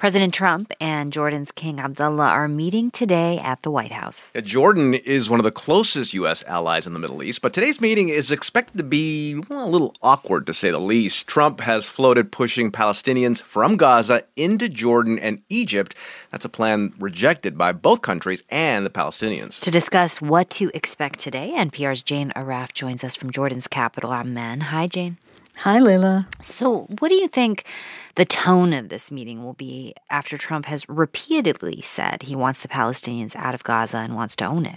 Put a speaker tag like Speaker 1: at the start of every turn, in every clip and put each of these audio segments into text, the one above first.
Speaker 1: President Trump and Jordan's King Abdullah are meeting today at the White House.
Speaker 2: Jordan is one of the closest U.S. allies in the Middle East, but today's meeting is expected to be a little awkward, to say the least. Trump has floated pushing Palestinians from Gaza into Jordan and Egypt. That's a plan rejected by both countries and the Palestinians.
Speaker 1: To discuss what to expect today, NPR's Jane Arraf joins us from Jordan's capital, Amman. Hi, Jane.
Speaker 3: Hi, Leila.
Speaker 1: So what do you think the tone of this meeting will be after Trump has repeatedly said he wants the Palestinians out of Gaza and wants to own it?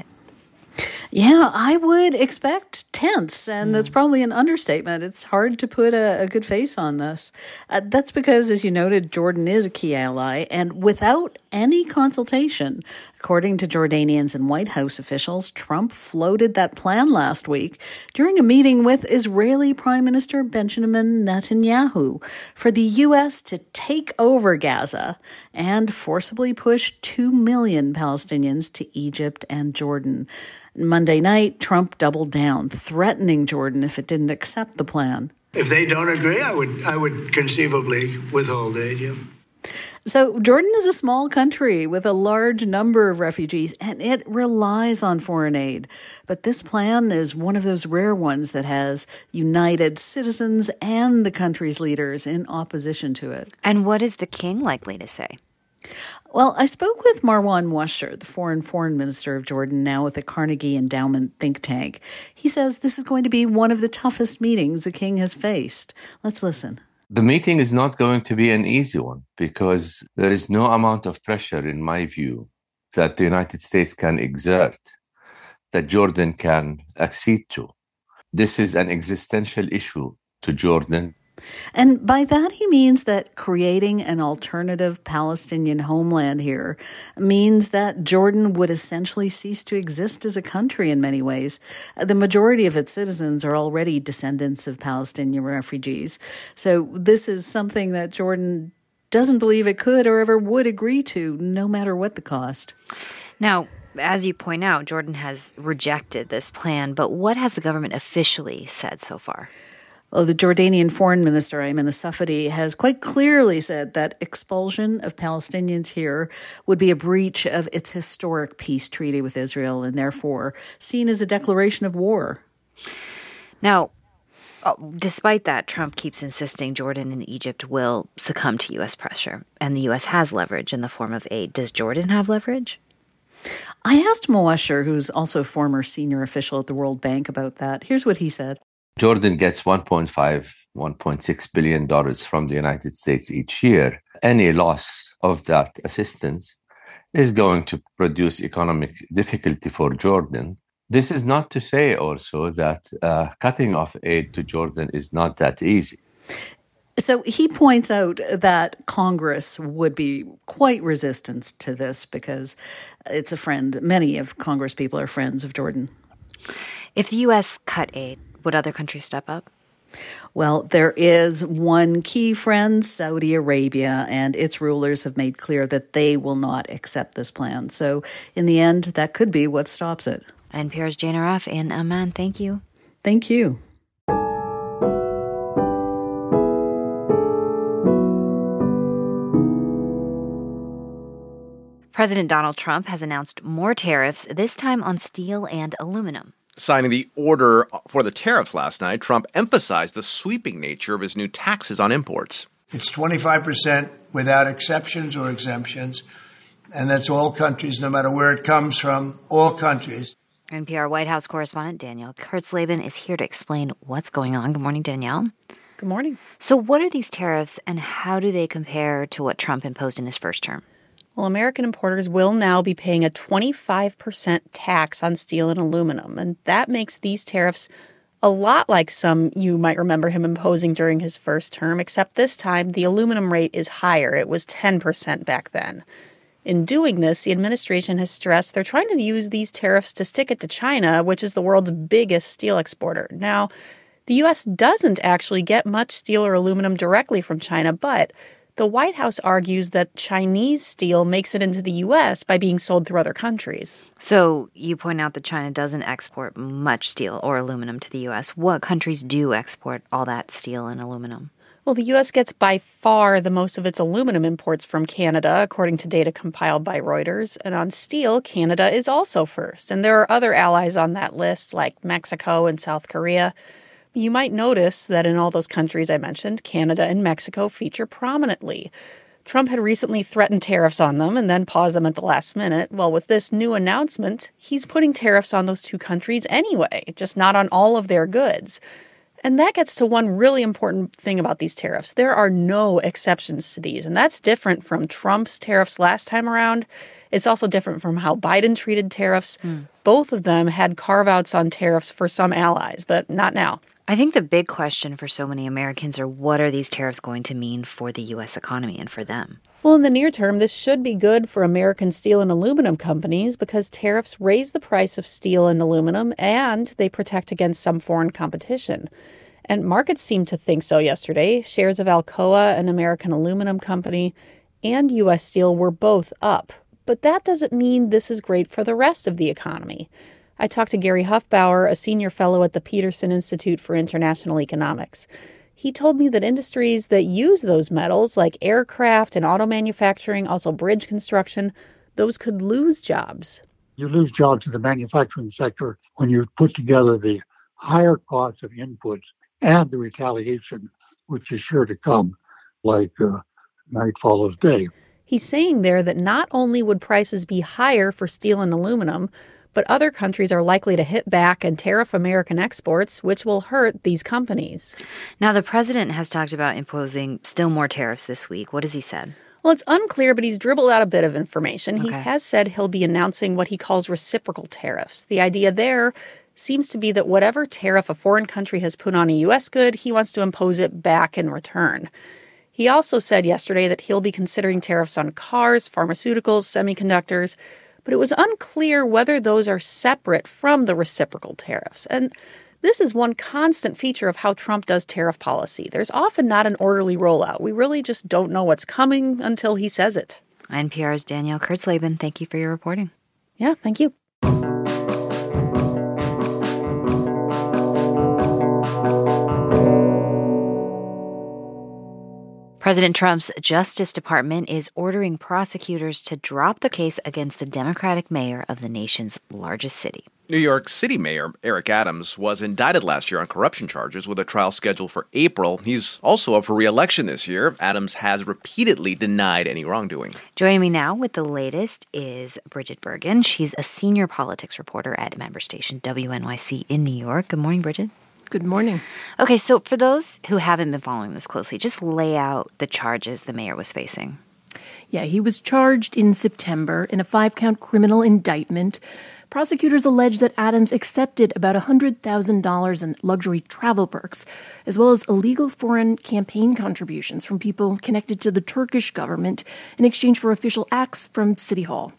Speaker 3: Yeah, I would expect tense, and that's probably an understatement. It's hard to put a good face on this. That's because, as you noted, Jordan is a key ally, and without any consultation, according to Jordanians and White House officials, Trump floated that plan last week during a meeting with Israeli Prime Minister Benjamin Netanyahu for the U.S. to take over Gaza and forcibly push 2 million Palestinians to Egypt and Jordan. Monday night, Trump doubled down, threatening Jordan if it didn't accept the plan.
Speaker 4: If they don't agree, I would conceivably withhold aid. Yeah.
Speaker 3: So Jordan is a small country with a large number of refugees, and it relies on foreign aid. But this plan is one of those rare ones that has united citizens and the country's leaders in opposition to it.
Speaker 1: And what is the king likely to say?
Speaker 3: Well, I spoke with Marwan Washer, the foreign minister of Jordan, now with the Carnegie Endowment think tank. He says this is going to be one of the toughest meetings the king has faced. Let's listen.
Speaker 5: The meeting is not going to be an easy one because there is no amount of pressure, in my view, that the United States can exert, that Jordan can accede to. This is an existential issue to Jordan.
Speaker 3: And by that, he means that creating an alternative Palestinian homeland here means that Jordan would essentially cease to exist as a country in many ways. The majority of its citizens are already descendants of Palestinian refugees. So this is something that Jordan doesn't believe it could or ever would agree to, no matter what the cost.
Speaker 1: Now, as you point out, Jordan has rejected this plan, but what has the government officially said so far?
Speaker 3: Well, the Jordanian foreign minister, Ayman Safadi, has quite clearly said that expulsion of Palestinians here would be a breach of its historic peace treaty with Israel and therefore seen as a declaration of war.
Speaker 1: Now, despite that, Trump keeps insisting Jordan and Egypt will succumb to U.S. pressure, and the U.S. has leverage in the form of aid. Does Jordan have leverage?
Speaker 3: I asked Mawasher, who's also a former senior official at the World Bank, about that. Here's what he said.
Speaker 5: Jordan gets $1.6 billion from the United States each year. Any loss of that assistance is going to produce economic difficulty for Jordan. This is not to say also that cutting off aid to Jordan is not that easy.
Speaker 3: So he points out that Congress would be quite resistant to this because it's a friend. Many of Congress people are friends of Jordan.
Speaker 1: If the U.S. cut aid, would other countries step up?
Speaker 3: Well, there is one key friend, Saudi Arabia, and its rulers have made clear that they will not accept this plan. So in the end, that could be what stops it.
Speaker 1: NPR's Jane Arraf in Amman. Thank you.
Speaker 3: Thank you.
Speaker 1: President Donald Trump has announced more tariffs, this time on steel and aluminum.
Speaker 2: Signing the order for the tariffs last night, Trump emphasized the sweeping nature of his new taxes on imports.
Speaker 4: It's 25% without exceptions or exemptions, and that's all countries, no matter where it comes from, all countries.
Speaker 1: NPR White House correspondent Danielle Kurtzleben is here to explain what's going on. Good morning, Danielle.
Speaker 6: Good morning.
Speaker 1: So what are these tariffs, and how do they compare to what Trump imposed in his first term?
Speaker 6: Well, American importers will now be paying a 25% tax on steel and aluminum, and that makes these tariffs a lot like some you might remember him imposing during his first term, except this time the aluminum rate is higher. It was 10% back then. In doing this, the administration has stressed they're trying to use these tariffs to stick it to China, which is the world's biggest steel exporter. Now, the U.S. doesn't actually get much steel or aluminum directly from China, but the White House argues that Chinese steel makes it into the U.S. by being sold through other countries.
Speaker 1: So you point out that China doesn't export much steel or aluminum to the U.S. What countries do export all that steel and aluminum?
Speaker 6: Well, the U.S. gets by far the most of its aluminum imports from Canada, according to data compiled by Reuters. And on steel, Canada is also first. And there are other allies on that list, like Mexico and South Korea. You might notice that in all those countries I mentioned, Canada and Mexico feature prominently. Trump had recently threatened tariffs on them and then paused them at the last minute. Well, with this new announcement, he's putting tariffs on those two countries anyway, just not on all of their goods. And that gets to one really important thing about these tariffs. There are no exceptions to these, and that's different from Trump's tariffs last time around. It's also different from how Biden treated tariffs. Both of them had carve-outs on tariffs for some allies, but not now.
Speaker 1: I think the big question for so many Americans are, what are these tariffs going to mean for the U.S. economy and for them?
Speaker 6: Well, in the near term, this should be good for American steel and aluminum companies because tariffs raise the price of steel and aluminum and they protect against some foreign competition. And markets seemed to think so yesterday. Shares of Alcoa, an American aluminum company, and U.S. Steel were both up. But that doesn't mean this is great for the rest of the economy. I talked to Gary Huffbauer, a senior fellow at the Peterson Institute for International Economics. He told me that industries that use those metals, like aircraft and auto manufacturing, also bridge construction, those could lose jobs.
Speaker 7: You lose jobs in the manufacturing sector when you put together the higher cost of inputs and the retaliation, which is sure to come, like night follows day.
Speaker 6: He's saying there that not only would prices be higher for steel and aluminum, but other countries are likely to hit back and tariff American exports, which will hurt these companies.
Speaker 1: Now, the president has talked about imposing still more tariffs this week. What has he said?
Speaker 6: Well, it's unclear, but he's dribbled out a bit of information.
Speaker 1: Okay.
Speaker 6: He has said he'll be announcing what he calls reciprocal tariffs. The idea there seems to be that whatever tariff a foreign country has put on a U.S. good, he wants to impose it back in return. He also said yesterday that he'll be considering tariffs on cars, pharmaceuticals, semiconductors, but it was unclear whether those are separate from the reciprocal tariffs. And this is one constant feature of how Trump does tariff policy. There's often not an orderly rollout. We really just don't know what's coming until he says it.
Speaker 1: NPR's Danielle Kurtzleben, thank you for your reporting.
Speaker 6: Yeah, thank you.
Speaker 1: President Trump's Justice Department is ordering prosecutors to drop the case against the Democratic mayor of the nation's largest city.
Speaker 2: New York City Mayor Eric Adams was indicted last year on corruption charges with a trial scheduled for April. He's also up for re-election this year. Adams has repeatedly denied any wrongdoing.
Speaker 1: Joining me now with the latest is Bridget Bergen. She's a senior politics reporter at member station WNYC in New York. Good morning, Bridget.
Speaker 8: Good morning.
Speaker 1: Okay, so for those who haven't been following this closely, just lay out the charges the mayor was facing.
Speaker 8: Yeah, he was charged in September in a 5-count criminal indictment. Prosecutors allege that Adams accepted about $100,000 in luxury travel perks, as well as illegal foreign campaign contributions from people connected to the Turkish government in exchange for official acts from City Hall.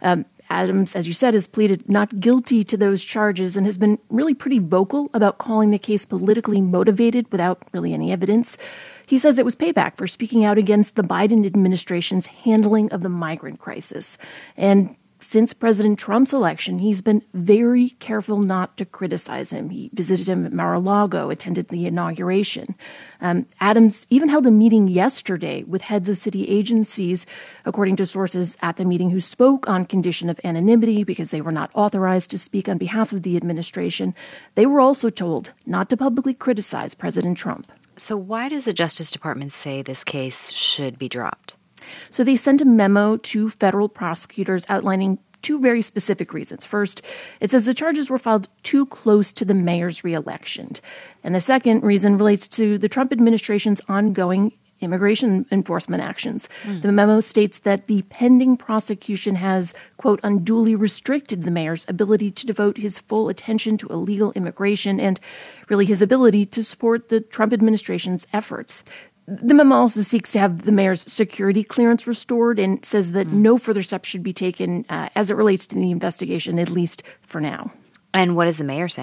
Speaker 8: Adams, as you said, has pleaded not guilty to those charges and has been really pretty vocal about calling the case politically motivated without really any evidence. He says it was payback for speaking out against the Biden administration's handling of the migrant crisis. And since President Trump's election, he's been very careful not to criticize him. He visited him at Mar-a-Lago, attended the inauguration. Adams even held a meeting yesterday with heads of city agencies, according to sources at the meeting, who spoke on condition of anonymity because they were not authorized to speak on behalf of the administration. They were also told not to publicly criticize President Trump.
Speaker 1: So why does the Justice Department say this case should be dropped?
Speaker 8: So they sent a memo to federal prosecutors outlining two very specific reasons. First, it says the charges were filed too close to the mayor's reelection. And the second reason relates to the Trump administration's ongoing immigration enforcement actions. The memo states that the pending prosecution has, quote, unduly restricted the mayor's ability to devote his full attention to illegal immigration and really his ability to support the Trump administration's efforts. The memo also seeks to have the mayor's security clearance restored and says that no further steps should be taken as it relates to the investigation, at least for now.
Speaker 1: And what is the mayor saying?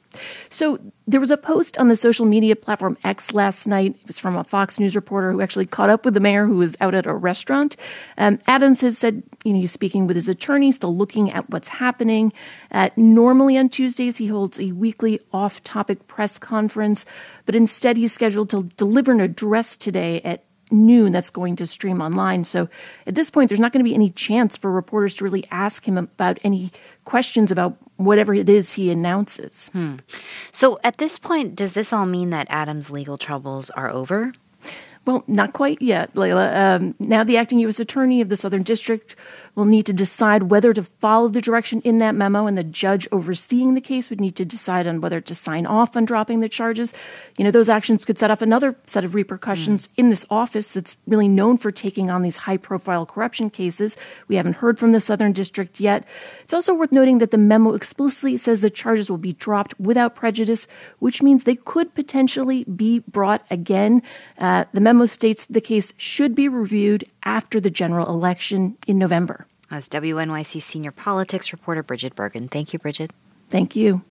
Speaker 8: So there was a post on the social media platform X last night. It was from a Fox News reporter who actually caught up with the mayor who was out at a restaurant. Adams has said, he's speaking with his attorney, still looking at what's happening. Normally on Tuesdays, he holds a weekly off-topic press conference, but instead he's scheduled to deliver an address today at noon that's going to stream online. So at this point, there's not going to be any chance for reporters to really ask him about any questions about whatever it is he announces.
Speaker 1: So at this point, does this all mean that Adams' legal troubles are over?
Speaker 8: Well, not quite yet, Layla. Now the acting U.S. attorney of the Southern District will need to decide whether to follow the direction in that memo, and the judge overseeing the case would need to decide on whether to sign off on dropping the charges. Those actions could set off another set of repercussions in this office that's really known for taking on these high-profile corruption cases. We haven't heard from the Southern District yet. It's also worth noting that the memo explicitly says the charges will be dropped without prejudice, which means they could potentially be brought again. The memo states the case should be reviewed after the general election in November.
Speaker 1: That's WNYC senior politics reporter Bridget Bergen. Thank you, Bridget.
Speaker 8: Thank you.